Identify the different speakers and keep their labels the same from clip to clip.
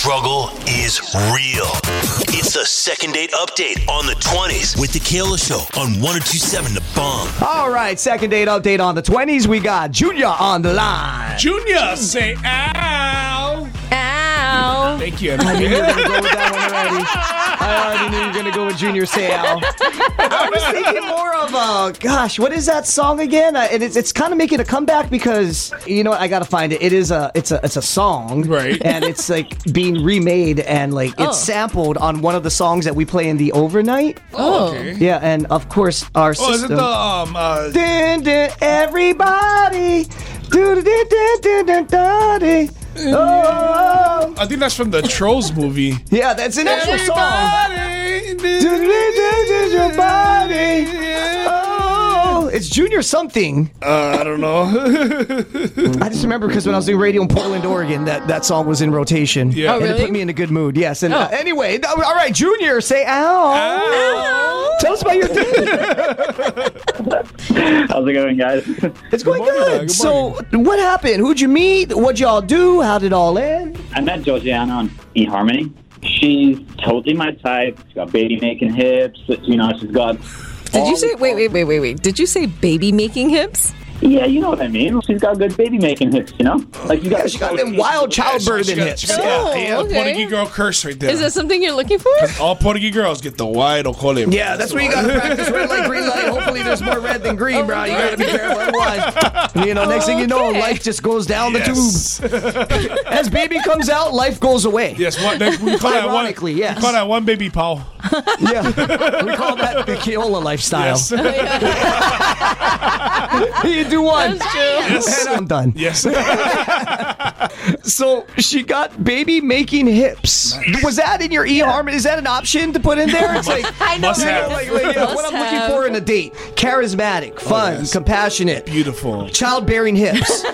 Speaker 1: struggle is real. It's the second date update on the 20s with the Kayla Show on 102.7 The Bomb.
Speaker 2: All right, second date update on the 20s. We got Junior on the line.
Speaker 3: Junior, say ow.
Speaker 4: Ow.
Speaker 3: Thank you.
Speaker 2: I knew you were going to go with that one already. I already knew you were going to go with Junior Say Ow. I was thinking more of gosh, what is that song again? And it's kind of making a comeback because, you know what, I got to find it. It's a song.
Speaker 3: Right.
Speaker 2: And it's like being remade and like it's sampled on one of the songs that we play in the overnight.
Speaker 3: Oh, okay.
Speaker 2: Yeah, and of course our system.
Speaker 3: Is it the
Speaker 2: Dun, dun, everybody. Do, do, do, do, do, do, do. Oh.
Speaker 3: I think that's from the Trolls movie.
Speaker 2: Yeah, that's an actual song.
Speaker 3: Everybody,
Speaker 2: Do, do, do, do, your body. Oh, it's Junior something.
Speaker 3: I don't know.
Speaker 2: I just remember because when I was doing radio in Portland, Oregon, that song was in rotation.
Speaker 3: Yeah.
Speaker 4: Oh,
Speaker 2: And
Speaker 4: really?
Speaker 2: it put me in a good mood. Yes. And anyway, all right, Junior, say ow.
Speaker 3: Ow.
Speaker 2: Tell us about your day.
Speaker 5: How's it going, guys?
Speaker 2: It's going
Speaker 3: morning,
Speaker 2: good.
Speaker 3: good
Speaker 2: So, what happened? Who'd you meet? What'd y'all do? How did it all end?
Speaker 5: I met Georgiana on eHarmony. She's totally my type. She's got baby making hips. You know, she's got.
Speaker 4: Did you say, wait. Did you say baby making hips?
Speaker 5: Yeah, you know what I mean. She's got good baby making hips. You know, like you got.
Speaker 2: Yeah, she got them wild childbirthing hips.
Speaker 4: Oh,
Speaker 3: yeah,
Speaker 4: okay.
Speaker 3: Portuguese girl curse right there.
Speaker 4: Is that something you're looking for?
Speaker 3: All Portuguese girls get the wide ocole.
Speaker 2: Yeah, that's where you gotta practice red light, green light. Hopefully there's more red than green, bro. You gotta be careful otherwise. You know, next thing you know,
Speaker 4: Okay.
Speaker 2: life just goes down the
Speaker 3: Yes.
Speaker 2: tube. As baby comes out, life goes away.
Speaker 3: Yes, we call that one.
Speaker 2: Ironically, yes.
Speaker 3: We call that one baby pow.
Speaker 2: Yeah. We call that the Keola lifestyle.
Speaker 3: Yes.
Speaker 2: You do one.
Speaker 4: That's true.
Speaker 2: And I'm done.
Speaker 3: Yes.
Speaker 2: So she got baby making hips. Was that in your eHarmony? Is that an option to put in there? It's like,
Speaker 4: I know.
Speaker 3: Must have.
Speaker 4: right?
Speaker 2: what I'm
Speaker 4: Must
Speaker 2: looking
Speaker 4: have.
Speaker 2: for in a date. Charismatic, fun,
Speaker 3: yes.
Speaker 2: compassionate,
Speaker 3: Beautiful.
Speaker 2: childbearing hips.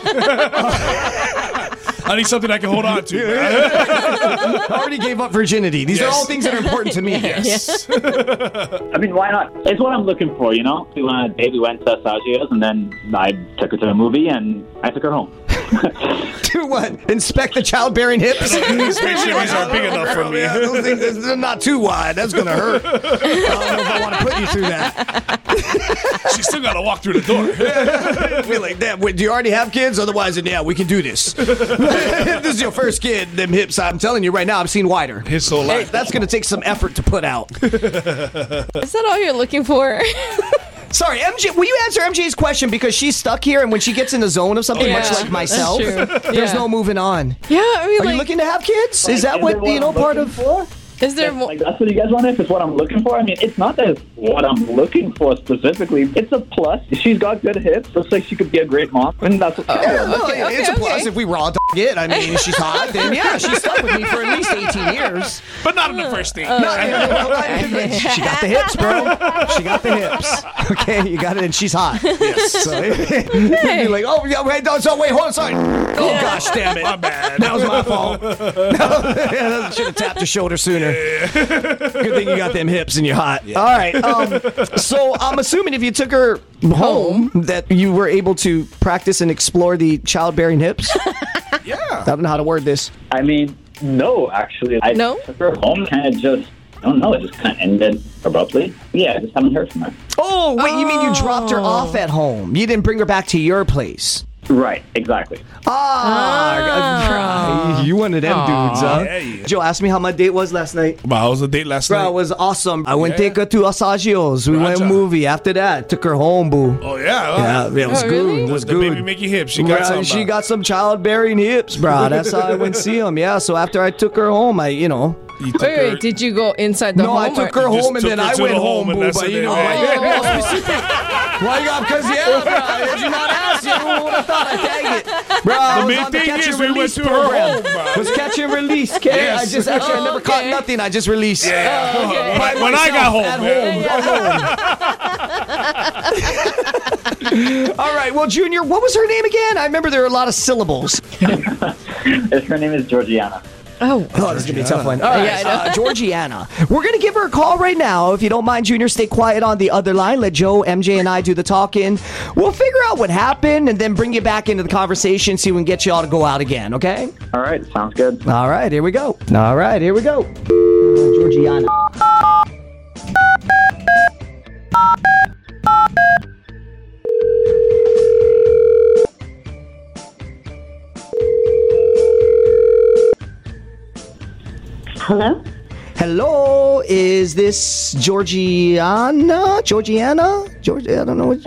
Speaker 3: I need something I can hold on to.
Speaker 2: I already gave up virginity. These are
Speaker 3: Yes.
Speaker 2: all things that are important to me.
Speaker 3: Yes.
Speaker 5: I mean, why not? It's what I'm looking for. You know, we went on a date. We went to Asagio's, and then I took her to a movie, and I took her home.
Speaker 2: Do what? Inspect the childbearing hips?
Speaker 3: These pictures are big enough for me.
Speaker 2: Yeah, those things, they're not too wide. That's going to hurt. I don't know if I want to put you through that.
Speaker 3: She still got to walk through the door.
Speaker 2: Be like, damn, wait, do you already have kids? Otherwise, then, yeah, we can do this. If this is your first kid, them hips, I'm telling you right now, I've seen wider.
Speaker 3: His soul
Speaker 2: Hey,
Speaker 3: life.
Speaker 2: that's going to take some effort to put out.
Speaker 4: Is that all you're looking for?
Speaker 2: Sorry, MJ, will you answer MJ's question? Because she's stuck here, and when she gets in the zone of something,
Speaker 4: Yeah,
Speaker 2: much like myself,
Speaker 4: that's true.
Speaker 2: there's
Speaker 4: Yeah.
Speaker 2: no moving on.
Speaker 4: Yeah, I mean,
Speaker 2: Are
Speaker 4: like,
Speaker 2: you looking to have kids? Is that what, you know, part of...
Speaker 4: is there more?
Speaker 5: Like, that's what you guys want? If it's what I'm looking for? I mean, it's not that it's what I'm looking for specifically. It's a plus. She's got good hips. Looks like she could be a great mom. And that's what
Speaker 2: Well, it's a plus
Speaker 4: okay.
Speaker 2: if we raw dog it. I mean, she's hot, then yeah, she's stuck with me for at least 18 years.
Speaker 3: But not on the first date.
Speaker 2: She got the hips, bro. She got the hips. Okay, you got it, and she's hot. Yes. So, you'd be like, oh, yeah, wait, no, so wait, hold on, sorry. Oh, gosh, damn it.
Speaker 3: My bad.
Speaker 2: That was my fault. No, should have tapped her shoulder sooner. Good thing you got them hips and you're hot. All right. So I'm assuming if you took her home that you were able to practice and explore the childbearing hips.
Speaker 3: Yeah.
Speaker 2: I don't know how to word this.
Speaker 5: I mean, no, actually. I
Speaker 4: No?
Speaker 5: took her home, kind of just, I don't know, it just kind of ended abruptly. Yeah, I just haven't heard from her.
Speaker 2: Oh, wait, you mean you dropped her off at home? You didn't bring her back to your place?
Speaker 5: Right, exactly.
Speaker 2: You one of them dudes, huh?
Speaker 3: yeah.
Speaker 2: Joe asked me how my date was last night.
Speaker 3: But how was the date last
Speaker 2: Bro,
Speaker 3: night?
Speaker 2: it was awesome. I went
Speaker 3: Yeah.
Speaker 2: take her to Asagio's. We went
Speaker 3: Raja.
Speaker 2: movie. After that, took her home, boo.
Speaker 3: Oh, yeah.
Speaker 2: Yeah, it was
Speaker 4: Oh,
Speaker 2: good.
Speaker 4: really?
Speaker 2: It was
Speaker 3: The
Speaker 2: good.
Speaker 3: baby making hips. She got some.
Speaker 2: She got some childbearing hips, bro. That's how I went see him. Yeah, so after I took her home,
Speaker 3: You took her-
Speaker 4: Wait, did you go inside the
Speaker 2: No,
Speaker 4: home?
Speaker 2: I took
Speaker 4: or-
Speaker 2: her
Speaker 3: You just
Speaker 2: home and
Speaker 3: took
Speaker 2: then
Speaker 3: her
Speaker 2: I
Speaker 3: to
Speaker 2: went
Speaker 3: the
Speaker 2: home,
Speaker 3: home and
Speaker 2: boo.
Speaker 3: that's
Speaker 2: But
Speaker 3: it,
Speaker 2: you know,
Speaker 3: man.
Speaker 2: more specific. Why you got? Because yeah, bro. Did you not ask? You would have thought I tagged it, bro. I was
Speaker 3: main
Speaker 2: on the
Speaker 3: thing
Speaker 2: catch
Speaker 3: is
Speaker 2: and
Speaker 3: we went
Speaker 2: release
Speaker 3: to her
Speaker 2: program.
Speaker 3: home, bro.
Speaker 2: Was catch and release, okay?
Speaker 3: Yes.
Speaker 2: I just actually I never caught
Speaker 4: okay.
Speaker 2: nothing. I just released.
Speaker 3: Yeah.
Speaker 2: By
Speaker 3: When I got
Speaker 2: myself
Speaker 3: home,
Speaker 2: at home. All right. Well, Junior, what was her name again? I remember there were a lot of syllables.
Speaker 5: Her name is Georgiana.
Speaker 4: Oh.
Speaker 2: Oh, this is going to be a tough one. All right,
Speaker 4: Yeah, I know.
Speaker 2: Georgiana. We're going to give her a call right now. If you don't mind, Junior, stay quiet on the other line. Let Joe, MJ, and I do the talking. We'll figure out what happened and then bring you back into the conversation, see if we can get you all to go out again, okay?
Speaker 5: All right, sounds good.
Speaker 2: All right, here we go. All right, here we go. Georgiana.
Speaker 6: Hello?
Speaker 2: Hello, is this Georgiana? Georgiana? I don't know what.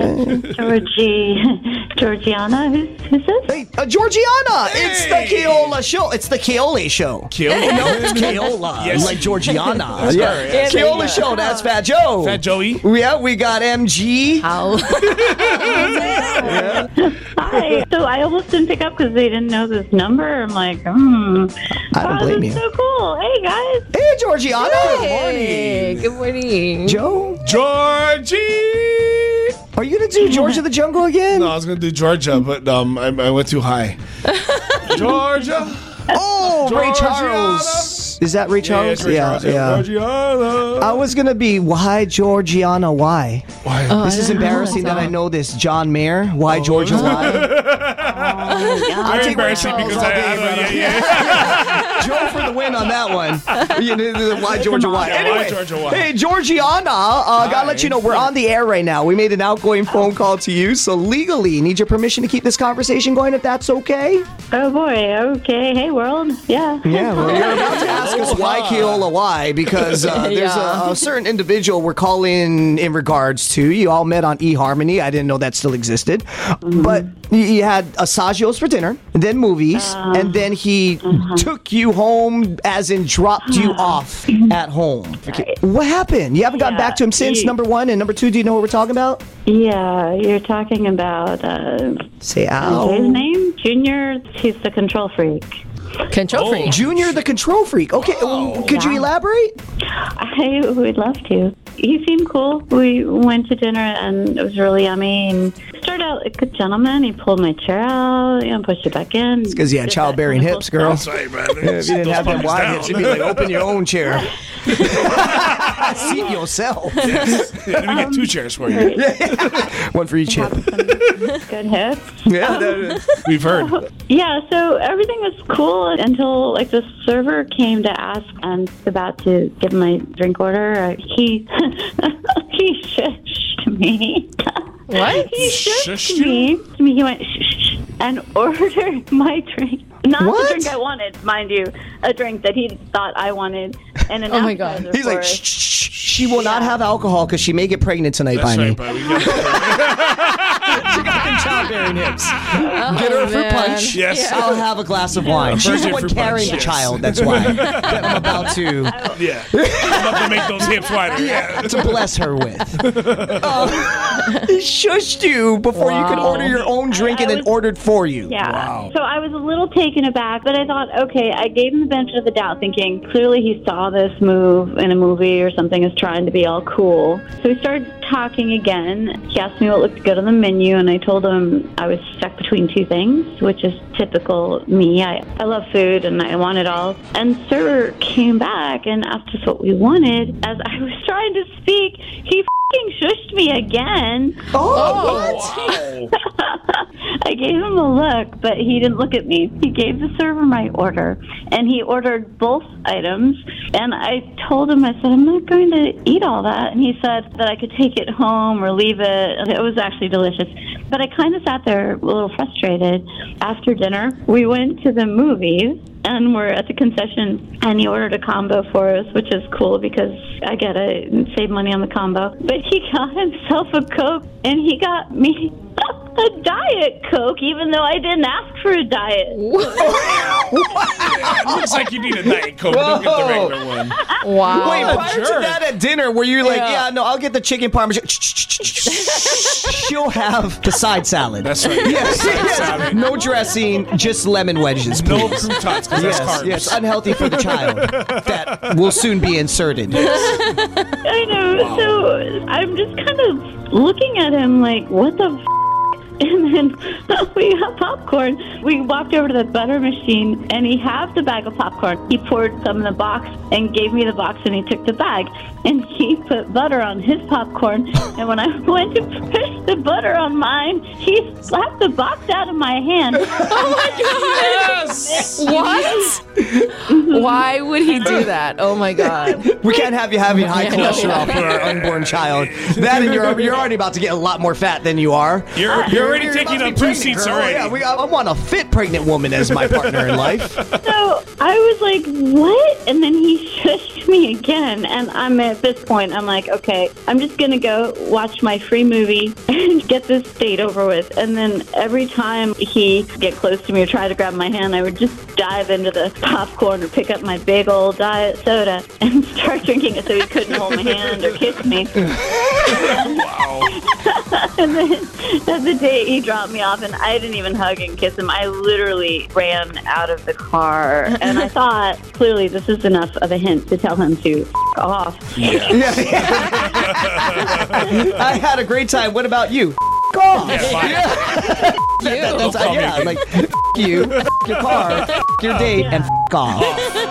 Speaker 6: Georgiana? Who's this?
Speaker 2: Hey, Georgiana! It's the Keola show. It's the Keole show.
Speaker 3: Keola?
Speaker 2: No, it's Keola.
Speaker 3: Yes.
Speaker 2: Like Georgiana.
Speaker 3: That's
Speaker 2: Yeah.
Speaker 3: her, yeah.
Speaker 2: Keola show. That's Fat Joe.
Speaker 3: Fat Joey.
Speaker 2: Yeah, we got MG.
Speaker 4: How?
Speaker 6: Hi. So I almost didn't pick up because they didn't know this number. I'm like,
Speaker 2: I don't
Speaker 6: wow,
Speaker 2: blame
Speaker 6: that's
Speaker 2: you.
Speaker 6: so cool. Hey, guys.
Speaker 2: Hey, Georgiana.
Speaker 4: Hey, good morning.
Speaker 2: Joe,
Speaker 3: Georgie.
Speaker 2: are you gonna do George of the Jungle again?
Speaker 3: No, I was gonna do Georgia, but I went too high. Georgia.
Speaker 2: Oh, Ray
Speaker 3: Georgiana.
Speaker 2: Charles. Is that Ray Charles?
Speaker 3: Ray Charles, Georgiana.
Speaker 2: I was gonna be why Georgiana? Why?
Speaker 3: Why?
Speaker 2: This is embarrassing that I know this. John Mayer. Why Georgia? Why?
Speaker 3: Very
Speaker 2: take Ray
Speaker 3: embarrassing
Speaker 2: Charles
Speaker 3: because
Speaker 2: all day,
Speaker 3: I
Speaker 2: brother.
Speaker 3: yeah.
Speaker 2: Joe for the win on that one. You know, why Georgia? Why?
Speaker 3: Yeah, why
Speaker 2: Anyway,
Speaker 3: Georgia? Why?
Speaker 2: hey Georgiana, gotta let you know we're on the air right now. We made an outgoing phone call to you, so legally need your permission to keep this conversation going, if that's okay.
Speaker 6: Oh, boy. Okay. Hey, world. Yeah.
Speaker 2: Yeah, well, you're about to ask us why Keola why, because there's
Speaker 4: Yeah.
Speaker 2: a certain individual we're calling in regards to. You all met on eHarmony. I didn't know that still existed. But you had Asagios for dinner, then movies, and then he took you home, as in dropped you off at home. Okay. What happened? You haven't gotten
Speaker 6: Yeah,
Speaker 2: back to him since, number one, and number two, do you know what we're talking about?
Speaker 6: Yeah, you're talking about
Speaker 2: Say
Speaker 6: his
Speaker 2: Al.
Speaker 6: name? Junior. He's the control freak.
Speaker 4: Control freak.
Speaker 2: Junior the control freak. Okay, could you elaborate?
Speaker 6: I would love to. He seemed cool. We went to dinner and it was really yummy. And he started out like a good gentleman. He pulled my chair out, pushed it back in.
Speaker 2: It's because you had
Speaker 6: Did
Speaker 2: childbearing
Speaker 6: that
Speaker 2: hips, girl.
Speaker 3: That's right, man.
Speaker 2: If you didn't have them wide hips, you'd be like, open your own chair. Seat yourself.
Speaker 3: Let me get two chairs for you.
Speaker 2: One for each hip.
Speaker 6: Good hips.
Speaker 2: Yeah.
Speaker 3: We've heard.
Speaker 6: Yeah, so everything was cool until like the server came to ask and was about to give my drink order. He he shushed me.
Speaker 4: What?
Speaker 6: He
Speaker 3: Shushed
Speaker 6: shushed
Speaker 3: you?
Speaker 6: me. He went shh and ordered my drink. Not
Speaker 2: What?
Speaker 6: the drink I wanted, mind you. A drink that he thought I wanted. And an
Speaker 4: Oh my God.
Speaker 6: appetizer
Speaker 2: He's like,
Speaker 6: for
Speaker 2: shh,
Speaker 6: it.
Speaker 2: shh, shh. She will not have alcohol because she may get pregnant tonight
Speaker 3: That's
Speaker 2: by me.
Speaker 3: right, buddy. We got
Speaker 2: She got them childbearing hips. Get her a fruit
Speaker 4: man.
Speaker 2: punch.
Speaker 3: Yes.
Speaker 2: I'll have a glass of wine. She's the
Speaker 3: Virgin
Speaker 2: one
Speaker 3: fruit
Speaker 2: carrying
Speaker 3: punch,
Speaker 2: the
Speaker 3: yes.
Speaker 2: child. That's why that I'm about to
Speaker 3: Yeah. I'm about to make those hips wider. Yeah.
Speaker 2: to bless her with. He shushed you before you could
Speaker 4: Wow.
Speaker 2: order your own drink and
Speaker 6: I
Speaker 2: then
Speaker 6: was-
Speaker 2: ordered for you.
Speaker 6: Yeah.
Speaker 3: Wow.
Speaker 6: So I was a little taken aback, but I thought, okay, I gave him the benefit of the doubt, thinking clearly he saw this move in a movie or something, is trying to be all cool. So we started talking again. He asked me what looked good on the menu, and I told him I was stuck between two things, which is typical me. I love food, and I want it all. And server came back and asked us what we wanted. As I was trying to speak, he f***ing shushed me again.
Speaker 3: Wow.
Speaker 6: I gave him a look, but he didn't look at me. He gave the server my order, and he ordered both items. And I told him, I said, I'm not going to eat all that. And he said that I could take it home or leave it. It was actually delicious. But I kind of sat there a little frustrated. After dinner, we went to the movies. And we're at the concession, and he ordered a combo for us, which is cool because I get to save money on the combo. But he got himself a Coke, and he got me a Diet Coke, even though I didn't ask for a diet.
Speaker 3: Looks like you need a Diet Coke. Don't get the regular one.
Speaker 4: Wow.
Speaker 2: Wait, prior to
Speaker 3: jerk.
Speaker 2: that at dinner, were you like,
Speaker 4: Yeah.
Speaker 2: yeah, no, I'll get the chicken parmesan. She'll have the side salad.
Speaker 3: That's right.
Speaker 2: Yes. No dressing, just lemon wedges,
Speaker 3: No
Speaker 2: please.
Speaker 3: croutons, because that's carbs.
Speaker 2: Yes, unhealthy for the child that will soon be inserted.
Speaker 6: I know. So I'm just kind of looking at him like, what the f***? And then we got popcorn. We walked over to the butter machine, and he halved the bag of popcorn. He poured some in the box and gave me the box, and he took the bag. And he put butter on his popcorn. And when I went to push the butter on mine, he slapped the box out of my hand.
Speaker 4: Oh my God!
Speaker 3: Yes.
Speaker 4: What? Why would he do that? Oh my God!
Speaker 2: We can't have you having high
Speaker 4: Yeah,
Speaker 2: cholesterol
Speaker 4: no.
Speaker 2: for our unborn child. That and you're already about to get a lot more fat than you are.
Speaker 3: You're already
Speaker 2: You're
Speaker 3: taking
Speaker 2: about
Speaker 3: up
Speaker 2: to be
Speaker 3: 2
Speaker 2: pregnant,
Speaker 3: seats
Speaker 2: girl.
Speaker 3: already.
Speaker 2: Yeah, I want a fit pregnant woman as my partner in life.
Speaker 6: So I was like, what? And then he shushed me again. And at this point, I'm like, okay, I'm just going to go watch my free movie and get this date over with. And then every time he get close to me or try to grab my hand, I would just dive into the popcorn or pick up my big old diet soda and start drinking it so he couldn't hold my hand or kiss me.
Speaker 3: Wow.
Speaker 6: And then at the date, he dropped me off, and I didn't even hug and kiss him. I literally ran out of the car, and I thought, clearly, this is enough of a hint to tell him to f*** off.
Speaker 2: I had a great time. What about you? F*** off. That's like f*** you, f*** your car, f*** your date, and f*** off.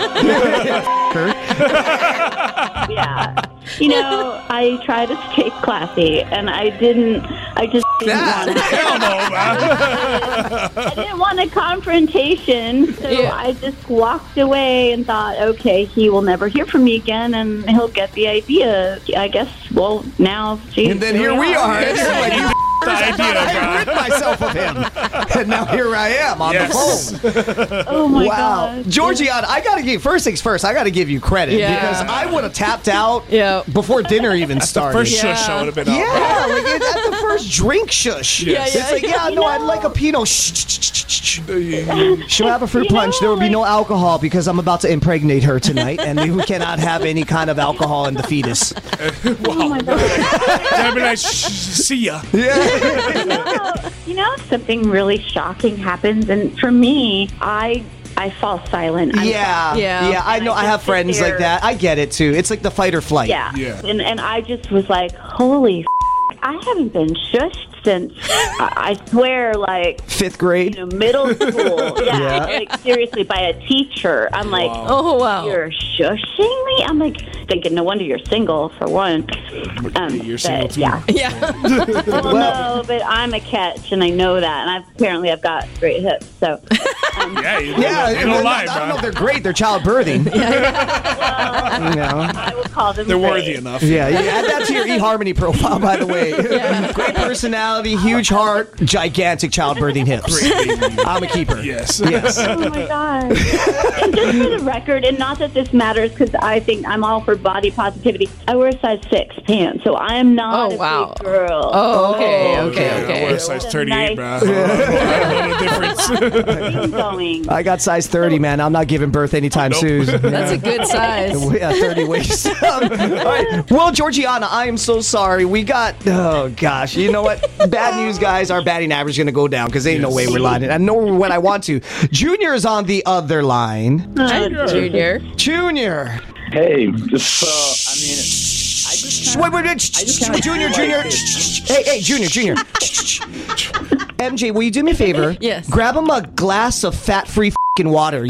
Speaker 6: Yeah. You know, I try to stay classy, and I just didn't want to.
Speaker 3: Hell no, man.
Speaker 6: I didn't want a confrontation, so I just walked away and thought, okay, he will never hear from me again, and he'll get the idea. I guess, well, now, geez,
Speaker 2: And then here we are. And you're like, you
Speaker 3: The idea,
Speaker 2: I rid myself of him. And now here I am on the phone.
Speaker 6: Oh, my
Speaker 2: Wow.
Speaker 6: God.
Speaker 2: Georgiana, I got to give, first things first, I got to give you credit because I would have tapped out before dinner even started.
Speaker 3: First shush, I would have been out.
Speaker 2: Yeah, like at the first drink shush.
Speaker 3: Yes.
Speaker 2: It's like, no, I'd like a Pinot. She'll have a fruit punch. There will be no alcohol because I'm about to impregnate her tonight, and we cannot have any kind of alcohol in the fetus.
Speaker 6: Oh, my God.
Speaker 3: I'd be like, see ya.
Speaker 6: You know, something really shocking happens, and for me, I fall silent.
Speaker 2: Yeah. I know. I have friends like that. I get it too. It's like the fight or flight.
Speaker 6: Yeah. And I just was like, holy I haven't been shushed since, I swear, like...
Speaker 2: 5th grade?
Speaker 6: Middle school. Yeah. Like, seriously, by a teacher. I'm like,
Speaker 4: oh, wow.
Speaker 6: You're shushing me? I'm like, thinking, no wonder you're single, for one.
Speaker 3: You're single, too.
Speaker 6: Yeah. Well, no, but I'm a catch, and I know that. And apparently I've got great hips, so...
Speaker 3: You don't lie,
Speaker 2: I don't know if they're great. They're childbirthing.
Speaker 6: I would call them
Speaker 3: They're
Speaker 6: great.
Speaker 3: worthy enough.
Speaker 2: Yeah, add that to your eHarmony profile, by the way. Great personality, huge heart, gigantic childbirthing hips. I'm a keeper.
Speaker 3: Yes.
Speaker 6: Oh, my God. And just for the record, and not that this matters because I think I'm all for body positivity, I wear a size 6 pants, so I am not a big girl.
Speaker 4: Oh, okay.
Speaker 3: I wear a size 38, bro. I don't know the difference.
Speaker 2: I got size 30, man. I'm not giving birth anytime soon.
Speaker 4: That's a good size.
Speaker 2: 30 waist. All right. Well, Georgiana, I am so sorry. We got, oh gosh, you know what? Bad news, guys. Our batting average is going to go down because ain't no way we're lying. I know when I want to. Junior is on the other line.
Speaker 4: Junior.
Speaker 2: Junior.
Speaker 5: Hey,
Speaker 2: Wait. Junior. Hey, Junior. MJ, will you do me a favor?
Speaker 4: Yes.
Speaker 2: Grab him a glass of fat-free f***ing water.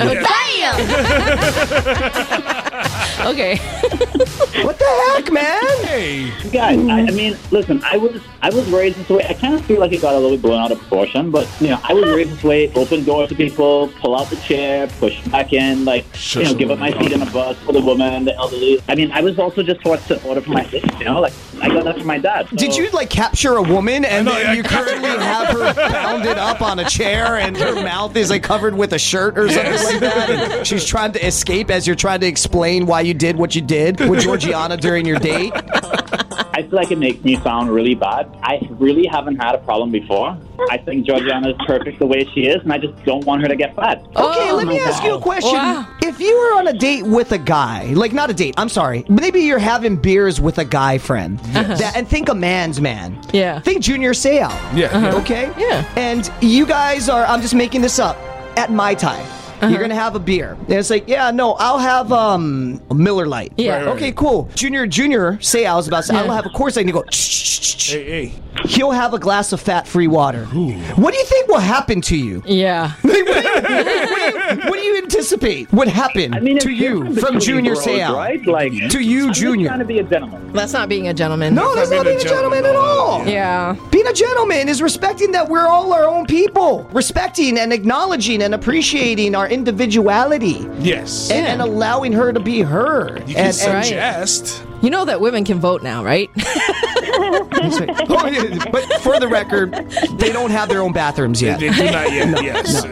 Speaker 4: Okay.
Speaker 2: What the heck, man?
Speaker 3: Hey.
Speaker 5: guys, I mean, listen, I was raised this way. I kind of feel like it got a little bit blown out of proportion, but, I was raised this way, open doors to people, pull out the chair, push back in, give up my seat in a bus for the woman, the elderly. I mean, I was also just taught to order for my kids, I got that from my dad. So.
Speaker 2: Did you, capture a woman and then you currently have her bounded up on a chair and her mouth is, covered with a shirt or something like that? And she's trying to escape as you're trying to explain why you did what you did with Georgiana during your date?
Speaker 5: I feel like it makes me sound really bad. I really haven't had a problem before. I think Georgiana is perfect the way she is, and I just don't want her to get fat.
Speaker 2: Okay, let me ask you a question.
Speaker 4: Wow.
Speaker 2: If you were on a date with a guy, not a date, I'm sorry, maybe you're having beers with a guy friend, and think a man's man.
Speaker 4: Yeah.
Speaker 2: Think Junior Seau.
Speaker 3: Yeah.
Speaker 2: Okay?
Speaker 4: Yeah.
Speaker 2: And you guys are, I'm just making this up, at Mai Tai. You're going to have a beer. And it's like, yeah, no, I'll have a Miller Lite.
Speaker 4: Yeah.
Speaker 3: Right.
Speaker 2: Okay, cool. Junior, say I was about to say, I'll have a Coors Light. And you go,
Speaker 3: Hey.
Speaker 2: he'll have a glass of fat-free water. What do you think will happen to you?
Speaker 4: Yeah.
Speaker 2: What do you anticipate would happen to
Speaker 5: it's
Speaker 2: you
Speaker 5: different
Speaker 2: from
Speaker 5: between
Speaker 2: Junior
Speaker 5: bros,
Speaker 2: Seau?
Speaker 5: right? Like,
Speaker 2: To you,
Speaker 5: I'm just
Speaker 2: Junior.
Speaker 5: trying to be a gentleman.
Speaker 4: That's not being a gentleman.
Speaker 2: No, that's not being a gentleman at all.
Speaker 4: Yeah.
Speaker 2: Being a gentleman is respecting that we're all our own people. Respecting and acknowledging and appreciating our individuality.
Speaker 3: Yes.
Speaker 2: And allowing her to be her.
Speaker 3: You can
Speaker 2: And-
Speaker 3: suggest.
Speaker 4: You know that women can vote now, right?
Speaker 2: That's right. Oh, yeah, but for the record, they don't have their own bathrooms yet.
Speaker 3: They do not yet. Yes.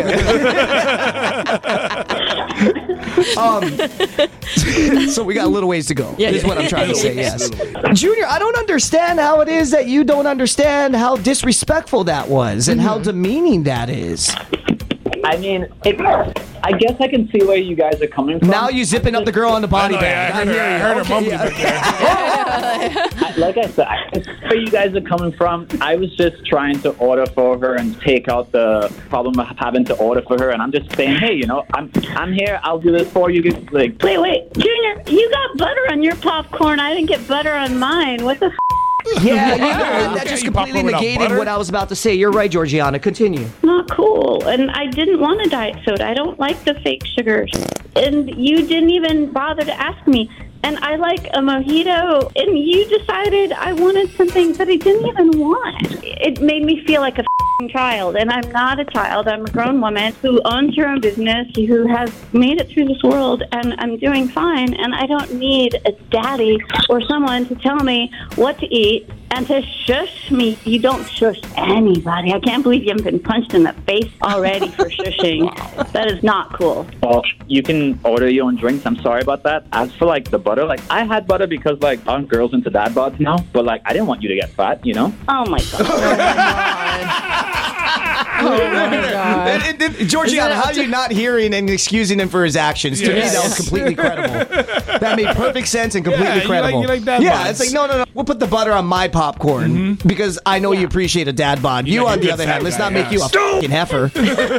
Speaker 2: So we got a little ways to go.
Speaker 4: Yeah,
Speaker 2: is
Speaker 4: yeah.
Speaker 2: what I'm trying to say, yes.
Speaker 3: Little.
Speaker 2: Junior, I don't understand how it is that you don't understand how disrespectful that was and how demeaning that is.
Speaker 5: I mean, I guess I can see where you guys are coming from.
Speaker 2: Now you zipping up the girl on the body bag.
Speaker 3: I heard her mumbling back there.
Speaker 5: Like I said, where you guys are coming from, I was just trying to order for her and take out the problem of having to order for her, and I'm just saying, hey, I'm here, I'll do this for you. Like,
Speaker 6: Wait, Junior, you got butter on your popcorn. I didn't get butter on mine. What the f***?
Speaker 2: Yeah, that
Speaker 3: Okay,
Speaker 2: just
Speaker 3: you
Speaker 2: completely
Speaker 3: popcorn without
Speaker 2: negated
Speaker 3: butter?
Speaker 2: what I was about to say. You're right, Georgiana. Continue.
Speaker 6: Not cool. And I didn't want a diet soda. I don't like the fake sugars. And you didn't even bother to ask me. And I like a mojito, and you decided I wanted something that I didn't even want. It made me feel like a child, and I'm not a child. I'm a grown woman who owns her own business, who has made it through this world, and I'm doing fine, and I don't need a daddy or someone to tell me what to eat and to shush me. You don't shush anybody. I can't believe you haven't been punched in the face already for shushing. That is not cool.
Speaker 5: well, you can order your own drinks. I'm sorry about that. As for, the butter, I had butter because, aren't girls into dad bods now? But, I didn't want you to get fat,
Speaker 6: Oh, my God.
Speaker 4: Oh my God.
Speaker 2: Georgiana, how are you not hearing and excusing him for his actions? To me,
Speaker 3: Yes.
Speaker 2: that was completely credible. That made perfect sense and completely
Speaker 3: Yeah, you
Speaker 2: credible.
Speaker 3: like dad
Speaker 2: yeah,
Speaker 3: bods.
Speaker 2: it's like, no. We'll put the butter on my popcorn because I know you appreciate a dad bod. You,
Speaker 3: like
Speaker 2: on
Speaker 3: a
Speaker 2: the
Speaker 3: good
Speaker 2: other
Speaker 3: fat
Speaker 2: hand, let's
Speaker 3: guy,
Speaker 2: not make
Speaker 3: yeah.
Speaker 2: you a fucking heifer.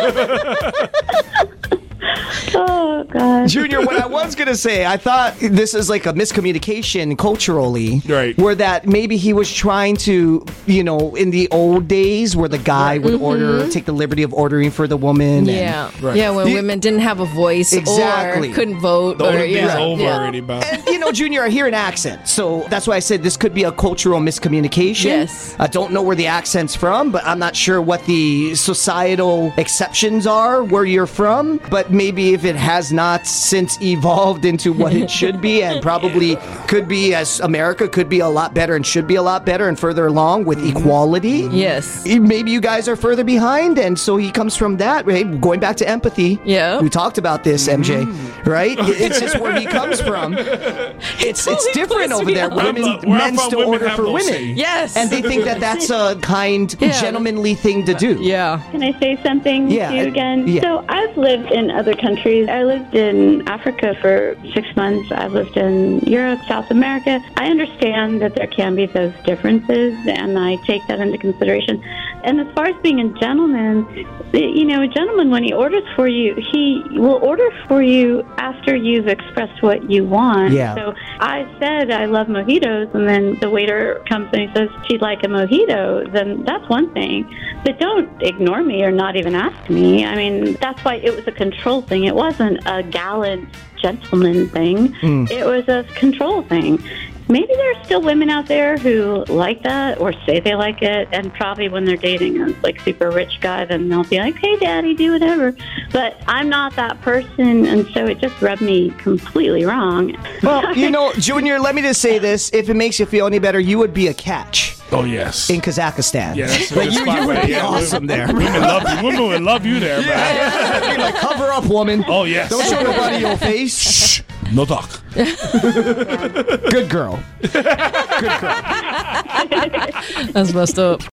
Speaker 6: Oh, God.
Speaker 2: Junior, what I was going to say, I thought this is like a miscommunication culturally.
Speaker 3: Right.
Speaker 2: Where that maybe he was trying to, in the old days where the guy would take the liberty of ordering for the woman.
Speaker 4: Yeah.
Speaker 3: Right.
Speaker 4: Yeah, when
Speaker 2: You-
Speaker 4: women didn't have a voice
Speaker 2: Exactly.
Speaker 4: or couldn't vote.
Speaker 3: The
Speaker 4: or,
Speaker 3: older days
Speaker 4: yeah.
Speaker 3: over
Speaker 4: yeah.
Speaker 3: already, but
Speaker 2: And, Junior, I hear an accent. So that's why I said this could be a cultural miscommunication.
Speaker 4: Yes.
Speaker 2: I don't know where the accent's from, but I'm not sure what the societal exceptions are where you're from. But maybe if it has not since evolved into what it should be and probably could be, as America could be a lot better and should be a lot better and further along with equality.
Speaker 4: Yes.
Speaker 2: Maybe you guys are further behind, and so he comes from that. Right? Going back to empathy.
Speaker 4: Yeah.
Speaker 2: We talked about this, MJ. Right? It's just where he comes from. It's different over there.
Speaker 3: Where I'm
Speaker 2: Women,
Speaker 3: from,
Speaker 2: men still
Speaker 3: women
Speaker 2: order
Speaker 3: have
Speaker 2: for
Speaker 3: no
Speaker 2: women.
Speaker 3: say.
Speaker 4: Yes.
Speaker 2: And they think that that's a kind,
Speaker 4: Yeah.
Speaker 2: gentlemanly thing to do.
Speaker 4: Yeah.
Speaker 6: Can I say something
Speaker 2: Yeah,
Speaker 6: to you again?
Speaker 2: yeah.
Speaker 6: So I've lived in other countries. I lived in Africa for 6 months. I've lived in Europe, South America. I understand that there can be those differences, and I take that into consideration. And as far as being a gentleman, a gentleman, when he orders for you, he will order for you after you've expressed what you want.
Speaker 2: Yeah.
Speaker 6: So I said I love mojitos, and then the waiter comes and he says she'd like a mojito, then that's one thing. But don't ignore me or not even ask me. I mean, that's why it was a control thing. It wasn't a gallant gentleman thing. It was a control thing. Maybe there's still women out there who like that or say they like it, and probably when they're dating a super rich guy, then they'll be like, hey, daddy, do whatever. But I'm not that person, and so it just rubbed me completely wrong.
Speaker 2: Well, Junior, let me just say this. If it makes you feel any better, you would be a catch
Speaker 3: oh yes.
Speaker 2: in Kazakhstan.
Speaker 3: Yeah, that's a
Speaker 2: Like,
Speaker 3: good
Speaker 2: you
Speaker 3: spot
Speaker 2: would
Speaker 3: right
Speaker 2: be
Speaker 3: there.
Speaker 2: awesome there.
Speaker 3: Women love you. Women would love you there, man.
Speaker 2: Like, cover up, woman.
Speaker 3: Oh yes.
Speaker 2: Don't show nobody your face.
Speaker 3: Shh. No talk.
Speaker 2: Good girl.
Speaker 4: That's messed up.